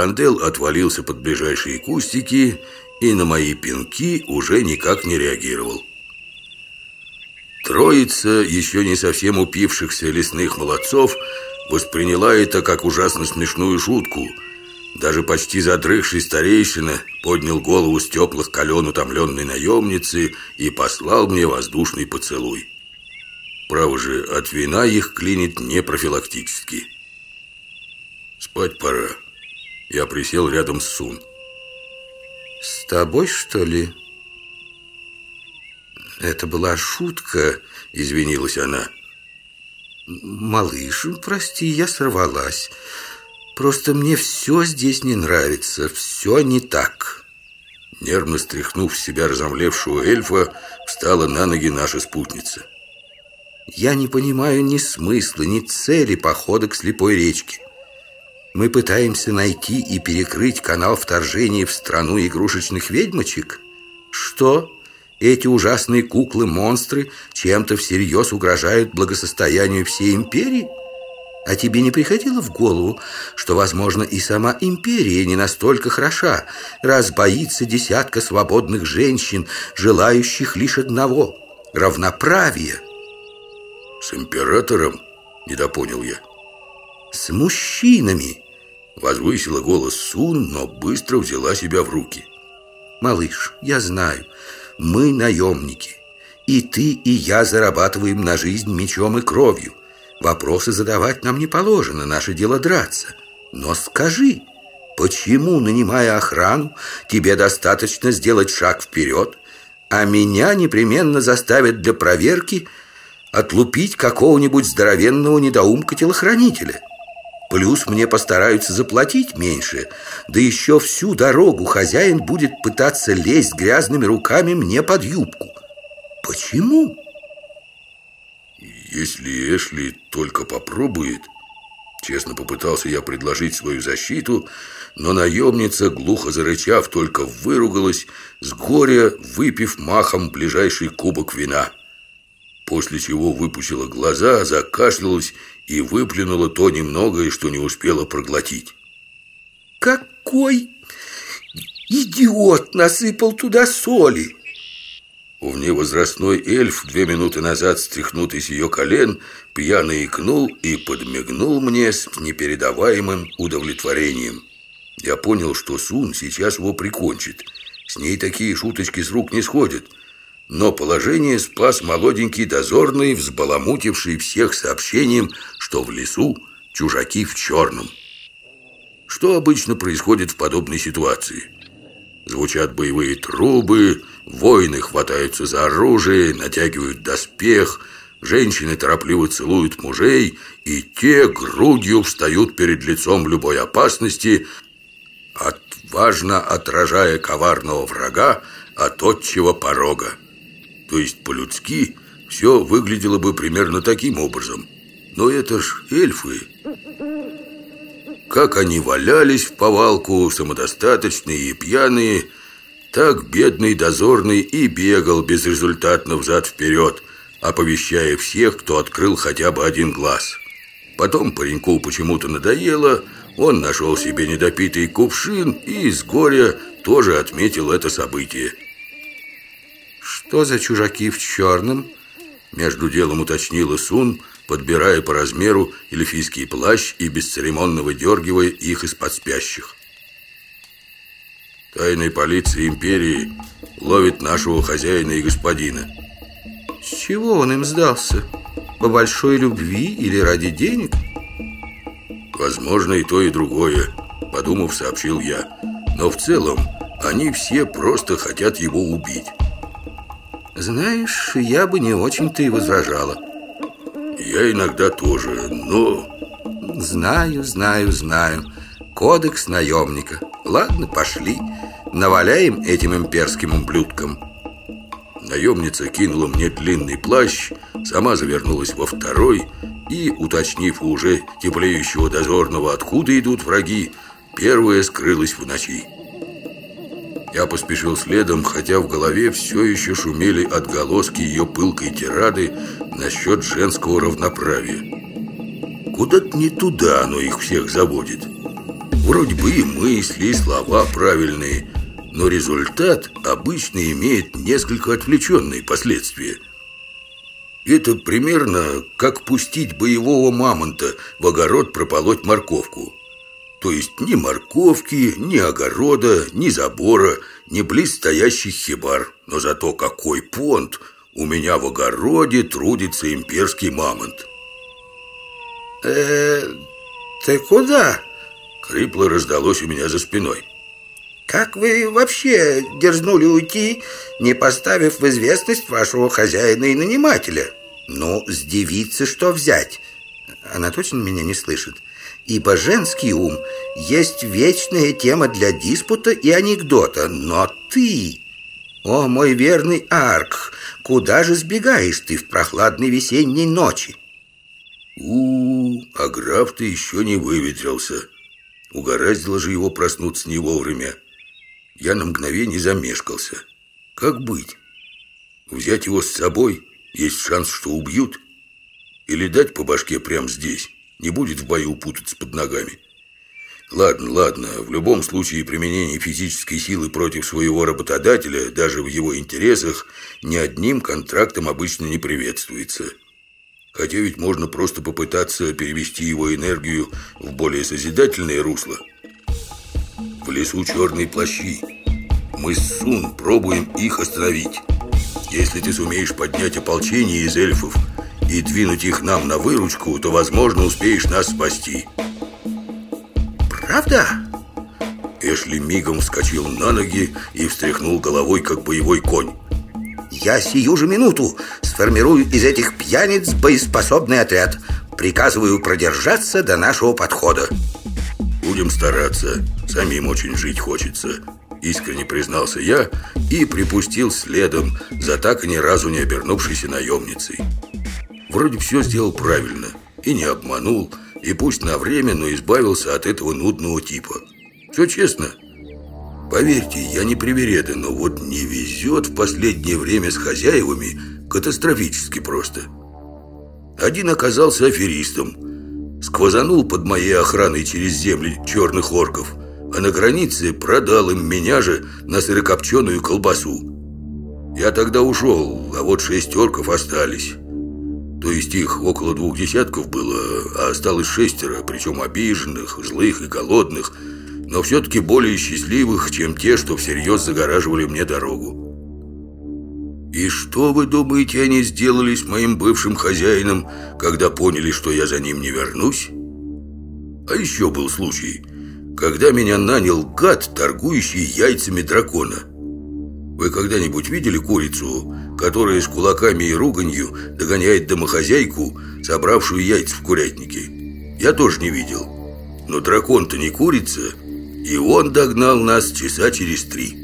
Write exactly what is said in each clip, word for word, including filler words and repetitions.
Тарандел отвалился под ближайшие кустики и на мои пинки уже никак не реагировал. Троица еще не совсем упившихся лесных молодцов восприняла это как ужасно смешную шутку. Даже почти задрыхший старейшина поднял голову с теплых колен утомленной наемницы и послал мне воздушный поцелуй. Право же, от вина их клинит не профилактически. Спать пора. Я присел рядом с Сун. С тобой, что ли? Это была шутка, извинилась она. Малыш, прости, я сорвалась. Просто мне все здесь не нравится, все не так. Нервно стряхнув с себя разомлевшего эльфа, встала на ноги наша спутница. Я не понимаю ни смысла, ни цели похода к слепой речке. Мы пытаемся найти и перекрыть канал вторжения в страну игрушечных ведьмочек? Что? Эти ужасные куклы-монстры чем-то всерьез угрожают благосостоянию всей империи? А тебе не приходило в голову, что, возможно, и сама империя не настолько хороша, раз боится десятка свободных женщин, желающих лишь одного – равноправия? С императором? Недопонял я. С мужчинами. Возвысила голос Сун, но быстро взяла себя в руки. Малыш, я знаю, мы наемники. И ты, и я зарабатываем на жизнь мечом и кровью. Вопросы задавать нам не положено, наше дело драться. Но скажи, почему, нанимая охрану, тебе достаточно сделать шаг вперед, а меня непременно заставят для проверки отлупить какого-нибудь здоровенного недоумка-телохранителя? Плюс мне постараются заплатить меньше, да еще всю дорогу хозяин будет пытаться лезть грязными руками мне под юбку. Почему? Если Эшли только попробует... Честно попытался я предложить свою защиту, но наемница, глухо зарычав, только выругалась, с горя выпив махом ближайший кубок вина. После чего выпучила глаза, закашлялась и выплюнула то немногое, что не успела проглотить. Какой идиот насыпал туда соли! Вневозрастной эльф, две минуты назад стряхнутый с ее колен, пьяно икнул и подмигнул мне с непередаваемым удовлетворением. Я понял, что Сун сейчас его прикончит. С ней такие шуточки с рук не сходят. Но положение спас молоденький дозорный, взбаламутивший всех сообщением, что в лесу чужаки в черном. Что обычно происходит в подобной ситуации? Звучат боевые трубы, воины хватаются за оружие, натягивают доспех, женщины торопливо целуют мужей, и те грудью встают перед лицом любой опасности, отважно отражая коварного врага от отчего порога. То есть по-людски все выглядело бы примерно таким образом. Но это ж эльфы. Как они валялись в повалку, самодостаточные и пьяные, так бедный дозорный и бегал безрезультатно взад-вперед, оповещая всех, кто открыл хотя бы один глаз. Потом пареньку почему-то надоело, он нашел себе недопитый кувшин и с горя тоже отметил это событие. «Что за чужаки в черном?» Между делом уточнила Сун, подбирая по размеру эльфийский плащ и бесцеремонно выдергивая их из-под спящих. Тайная полиция империи ловит нашего хозяина и господина. С чего он им сдался? По большой любви или ради денег? Возможно, и то, и другое, подумав, сообщил я. Но в целом они все просто хотят его убить. Знаешь, я бы не очень-то и возражала. Я иногда тоже, но... Знаю, знаю, знаю. Кодекс наемника. Ладно, пошли. Наваляем этим имперским ублюдкам. Наемница кинула мне длинный плащ, сама завернулась во второй и, уточнив у уже теплеющего дозорного, откуда идут враги, первая скрылась в ночи. Я поспешил следом, хотя в голове все еще шумели отголоски ее пылкой тирады насчет женского равноправия. Куда-то не туда оно их всех заводит. Вроде бы и мысли, и слова правильные, но результат обычно имеет несколько отвлеченные последствия. Это примерно как пустить боевого мамонта в огород прополоть морковку. То есть ни морковки, ни огорода, ни забора, ни близ стоящих хибар. Но зато какой понт! У меня в огороде трудится имперский мамонт. Э, ты куда? Хрипло раздалось у меня за спиной. Как вы вообще дерзнули уйти, не поставив в известность вашего хозяина и нанимателя? Ну, с девицы что взять? Она точно меня не слышит. Ибо женский ум есть вечная тема для диспута и анекдота. Но ты, о мой верный Арк, куда же сбегаешь ты в прохладной весенней ночи? У, -у а граф-то еще не выветрился. Угораздило же его проснуться не вовремя. Я на мгновение замешкался. Как быть? Взять его с собой? Есть шанс, что убьют? Или дать по башке прямо здесь? Не будет в бою путаться под ногами. Ладно, ладно, в любом случае применение физической силы против своего работодателя, даже в его интересах, ни одним контрактом обычно не приветствуется. Хотя ведь можно просто попытаться перевести его энергию в более созидательное русло. В лесу черные плащи. Мы с Сун пробуем их остановить. Если ты сумеешь поднять ополчение из эльфов и двинуть их нам на выручку, то, возможно, успеешь нас спасти. Правда? Эшли мигом вскочил на ноги и встряхнул головой, как боевой конь. Я сию же минуту сформирую из этих пьяниц боеспособный отряд. Приказываю продержаться до нашего подхода. Будем стараться. Самим очень жить хочется. Искренне признался я и припустил следом за так и ни разу не обернувшейся наемницей. Вроде все сделал правильно и не обманул, и пусть на время, но избавился от этого нудного типа. Все честно. Поверьте, я не привереда, но вот не везет в последнее время с хозяевами катастрофически просто. Один оказался аферистом, сквозанул под моей охраной через земли черных орков, а на границе продал им меня же на сырокопченую колбасу. Я тогда ушел, а вот шесть орков остались. То есть их около двух десятков было, а осталось шестеро, причем обиженных, злых и голодных, но все-таки более счастливых, чем те, что всерьез загораживали мне дорогу. И что, вы думаете, они сделали с моим бывшим хозяином, когда поняли, что я за ним не вернусь? А еще был случай, когда меня нанял гад, торгующий яйцами дракона. Вы когда-нибудь видели курицу, которая с кулаками и руганью догоняет домохозяйку, собравшую яйца в курятнике? Я тоже не видел. Но дракон-то не курица, и он догнал нас часа через три.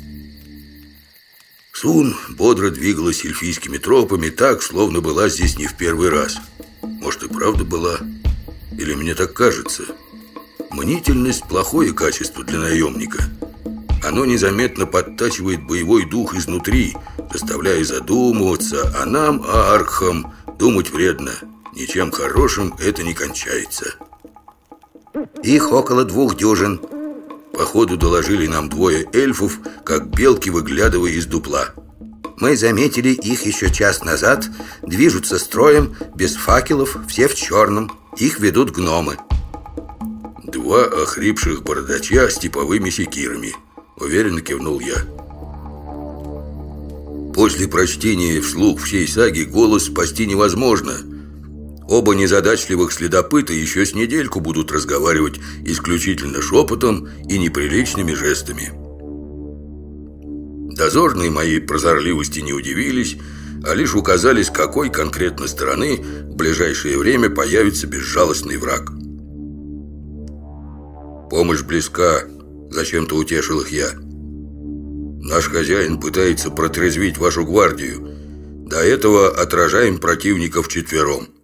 Сун бодро двигалась эльфийскими тропами так, словно была здесь не в первый раз. Может, и правда была? Или мне так кажется? Мнительность – плохое качество для наемника. Оно незаметно подтачивает боевой дух изнутри, заставляя задумываться, а нам, архам, думать вредно. Ничем хорошим это не кончается. Их около двух дюжин. Походу доложили нам двое эльфов, как белки, выглядывая из дупла. Мы заметили их еще час назад. Движутся строем, без факелов, все в черном. Их ведут гномы. Два охрипших бородача с типовыми секирами. Уверенно кивнул я. После прочтения вслух всей саги голос спасти невозможно. Оба незадачливых следопыта еще с недельку будут разговаривать исключительно шепотом и неприличными жестами. Дозорные моей прозорливости не удивились, а лишь указали, с какой конкретно стороны в ближайшее время появится безжалостный враг. «Помощь близка», — зачем-то утешил их я. «Наш хозяин пытается протрезвить вашу гвардию. До этого отражаем противника вчетвером».